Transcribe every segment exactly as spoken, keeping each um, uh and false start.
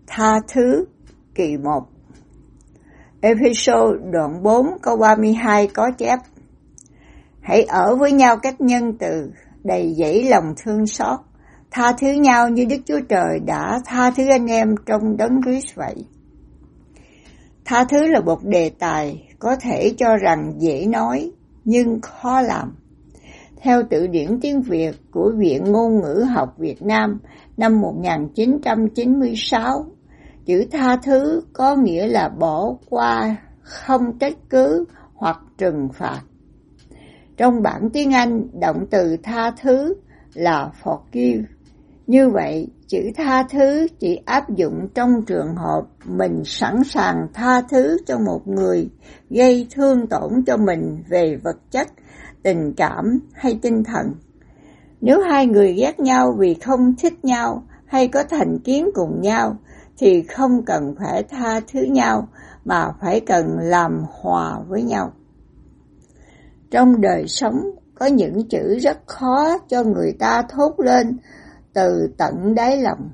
Tha thứ kỳ một. Episode đoạn bốn câu ba mươi hai có chép: Hãy ở với nhau cách nhân từ, đầy dẫy lòng thương xót, tha thứ nhau như Đức Chúa Trời đã tha thứ anh em trong Đấng Christ vậy. Tha thứ là một đề tài có thể cho rằng dễ nói nhưng khó làm. Theo từ điển tiếng Việt của Viện Ngôn ngữ học Việt Nam năm một nghìn chín trăm chín mươi sáu, chữ tha thứ có nghĩa là bỏ qua, không trách cứ hoặc trừng phạt. Trong bản tiếng Anh, động từ tha thứ là forgive. Như vậy, chữ tha thứ chỉ áp dụng trong trường hợp mình sẵn sàng tha thứ cho một người gây thương tổn cho mình về vật chất, tình cảm hay tinh thần. Nếu hai người ghét nhau vì không thích nhau hay có thành kiến cùng nhau, thì không cần phải tha thứ nhau mà phải cần làm hòa với nhau. Trong đời sống có những chữ rất khó cho người ta thốt lên từ tận đáy lòng.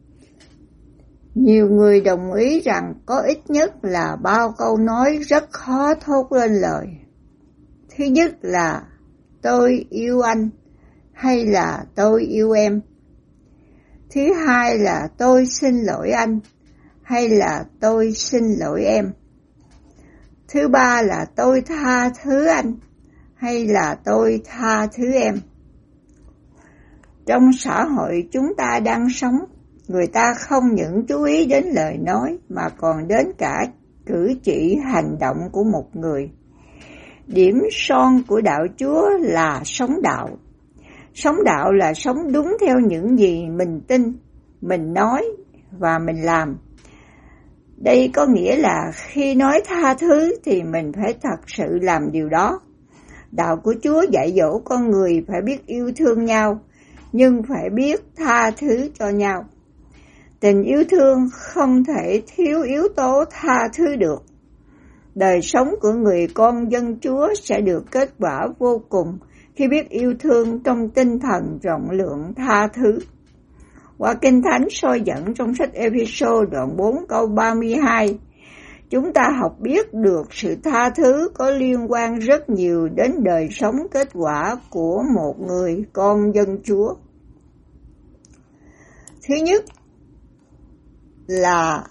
Nhiều người đồng ý rằng có ít nhất là bao câu nói rất khó thốt lên lời. Thứ nhất là tôi yêu anh hay là tôi yêu em. Thứ hai là tôi xin lỗi anh hay là tôi xin lỗi em. Thứ ba là tôi tha thứ anh hay là tôi tha thứ em. Trong xã hội chúng ta đang sống, người ta không những chú ý đến lời nói mà còn đến cả cử chỉ hành động của một người. Điểm son của đạo Chúa là sống đạo. Sống đạo là sống đúng theo những gì mình tin, mình nói và mình làm. Đây có nghĩa là khi nói tha thứ thì mình phải thật sự làm điều đó. Đạo của Chúa dạy dỗ con người phải biết yêu thương nhau, nhưng phải biết tha thứ cho nhau. Tình yêu thương không thể thiếu yếu tố tha thứ được. Đời sống của người con dân Chúa sẽ được kết quả vô cùng khi biết yêu thương trong tinh thần rộng lượng tha thứ. Qua Kinh Thánh soi dẫn trong sách Ê-phê-sô đoạn bốn câu ba mươi hai, chúng ta học biết được sự tha thứ có liên quan rất nhiều đến đời sống kết quả của một người con dân Chúa. Thứ nhất là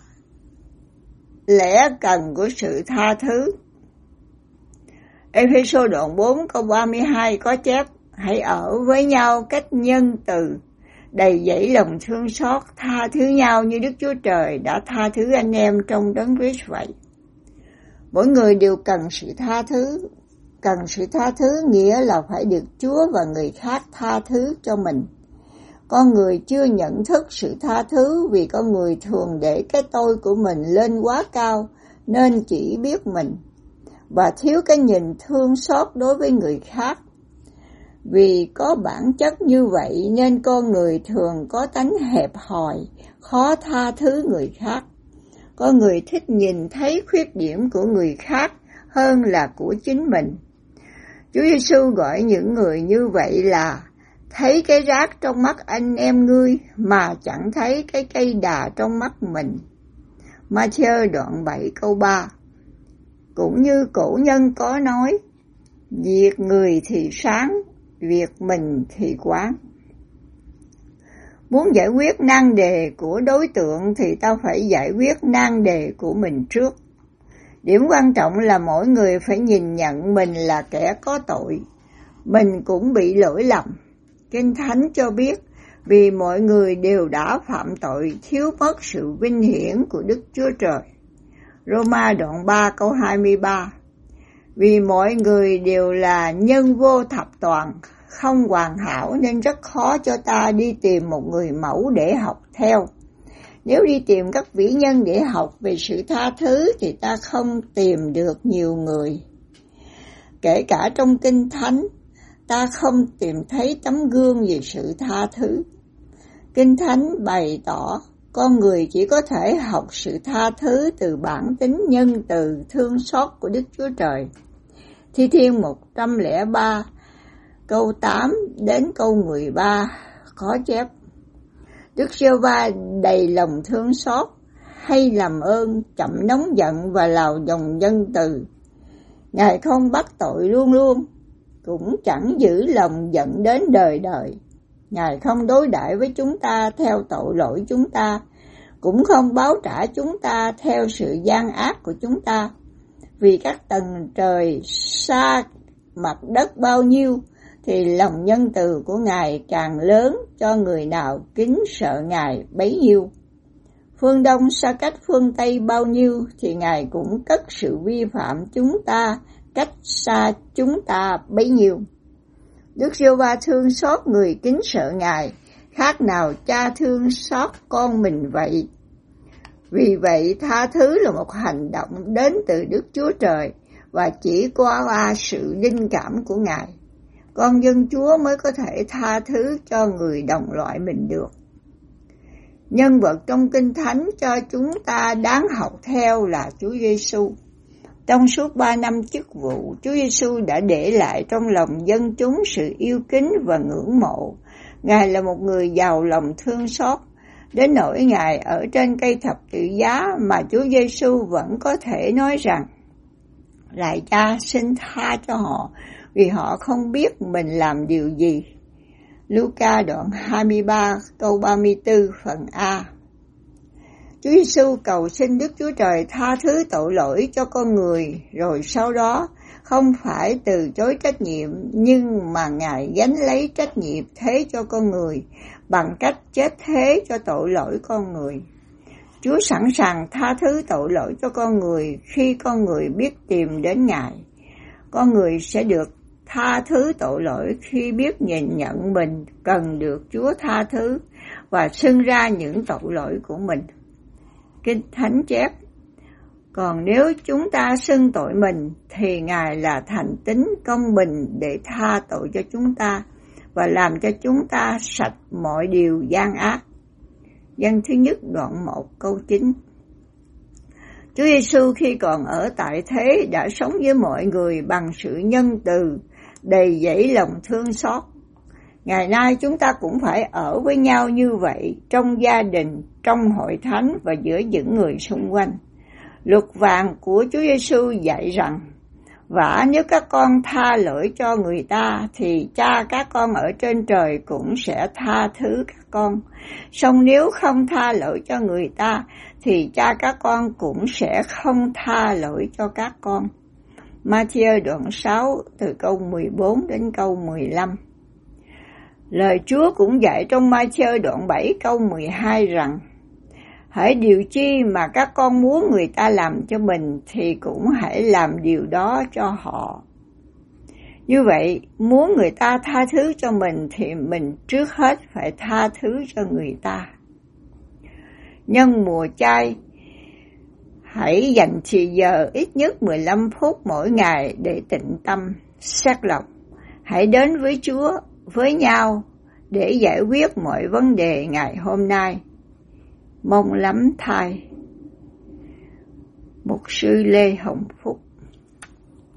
lẽ cần của sự tha thứ. Ê-phê-sô đoạn bốn câu ba mươi hai có chép: Hãy ở với nhau cách nhân từ, đầy dẫy lòng thương xót, tha thứ nhau như Đức Chúa Trời đã tha thứ anh em trong Đấng Christ vậy. Mỗi người đều cần sự tha thứ. Cần sự tha thứ nghĩa là phải được Chúa và người khác tha thứ cho mình. Con người chưa nhận thức sự tha thứ vì con người thường để cái tôi của mình lên quá cao nên chỉ biết mình, và thiếu cái nhìn thương xót đối với người khác. Vì có bản chất như vậy nên con người thường có tánh hẹp hòi, khó tha thứ người khác. Con người thích nhìn thấy khuyết điểm của người khác hơn là của chính mình. Chúa Giêsu gọi những người như vậy là thấy cái rác trong mắt anh em ngươi mà chẳng thấy cái cây đà trong mắt mình. Ma-thi-ơ đoạn bảy câu ba. Cũng như cổ nhân có nói, việc người thì sáng, việc mình thì quáng. Muốn giải quyết nan đề của đối tượng thì ta phải giải quyết nan đề của mình trước. Điểm quan trọng là mỗi người phải nhìn nhận mình là kẻ có tội. Mình cũng bị lỗi lầm. Kinh Thánh cho biết, vì mọi người đều đã phạm tội, thiếu mất sự vinh hiển của Đức Chúa Trời. Rô-ma đoạn ba câu hai mươi ba. Vì mọi người đều là nhân vô thập toàn, không hoàn hảo nên rất khó cho ta đi tìm một người mẫu để học theo. Nếu đi tìm các vĩ nhân để học về sự tha thứ thì ta không tìm được nhiều người. Kể cả trong Kinh Thánh, ta không tìm thấy tấm gương về sự tha thứ. Kinh Thánh bày tỏ con người chỉ có thể học sự tha thứ từ bản tính nhân từ thương xót của Đức Chúa Trời. Thi Thiên một trăm lẻ ba câu tám đến câu mười ba có chép: Đức Giê-hô-va đầy lòng thương xót, hay làm ơn, chậm nóng giận và lào dòng nhân từ. Ngài không bắt tội luôn luôn, cũng chẳng giữ lòng giận đến đời đời. Ngài không đối đãi với chúng ta theo tội lỗi chúng ta, cũng không báo trả chúng ta theo sự gian ác của chúng ta. Vì các tầng trời xa mặt đất bao nhiêu, thì lòng nhân từ của Ngài càng lớn, cho người nào kính sợ Ngài bấy nhiêu. Phương Đông xa cách phương Tây bao nhiêu, thì Ngài cũng cất sự vi phạm chúng ta cách xa chúng ta bấy nhiêu. Đức Giê-hô-va thương xót người kính sợ Ngài, khác nào cha thương xót con mình vậy. Vì vậy tha thứ là một hành động đến từ Đức Chúa Trời và chỉ qua sự linh cảm của Ngài, con dân Chúa mới có thể tha thứ cho người đồng loại mình được. Nhân vật trong Kinh Thánh cho chúng ta đáng học theo là Chúa Giêsu. Trong suốt ba năm chức vụ, Chúa Giêsu đã để lại trong lòng dân chúng sự yêu kính và ngưỡng mộ. Ngài là một người giàu lòng thương xót, đến nỗi Ngài ở trên cây thập tự giá mà Chúa Giêsu vẫn có thể nói rằng: Lạy Cha, xin tha cho họ, vì họ không biết mình làm điều gì. Luca đoạn hai mươi ba câu ba mươi tư phần A. Chúa Giêsu cầu xin Đức Chúa Trời tha thứ tội lỗi cho con người, rồi sau đó không phải từ chối trách nhiệm, nhưng mà Ngài gánh lấy trách nhiệm thế cho con người bằng cách chết thế cho tội lỗi con người. Chúa sẵn sàng tha thứ tội lỗi cho con người khi con người biết tìm đến Ngài. Con người sẽ được tha thứ tội lỗi khi biết nhìn nhận mình cần được Chúa tha thứ và xưng ra những tội lỗi của mình. Kinh Thánh chép: Còn nếu chúng ta xưng tội mình, thì Ngài là thành tín công bình để tha tội cho chúng ta và làm cho chúng ta sạch mọi điều gian ác. Dân thứ nhất đoạn một câu chín. Chúa Giêsu khi còn ở tại thế đã sống với mọi người bằng sự nhân từ, đầy dẫy lòng thương xót. Ngày nay chúng ta cũng phải ở với nhau như vậy, trong gia đình, trong hội thánh và giữa những người xung quanh. Luật vàng của Chúa Giêsu dạy rằng: Vả nếu các con tha lỗi cho người ta, thì Cha các con ở trên trời cũng sẽ tha thứ các con. Song nếu không tha lỗi cho người ta, thì Cha các con cũng sẽ không tha lỗi cho các con. Ma-thi-ơ đoạn sáu từ câu mười bốn đến câu mười lăm. Lời Chúa cũng dạy trong Ma-thi-ơ đoạn bảy câu mười hai rằng: Hỡi điều chi mà các con muốn người ta làm cho mình, thì cũng hãy làm điều đó cho họ. Như vậy, muốn người ta tha thứ cho mình thì mình trước hết phải tha thứ cho người ta. Nhân mùa chay, hãy dành thời giờ ít nhất mười lăm phút mỗi ngày để tĩnh tâm, xét lọc. Hãy đến với Chúa, với nhau để giải quyết mọi vấn đề ngày hôm nay. Mong lắm thay. Mục sư Lê Hồng Phúc.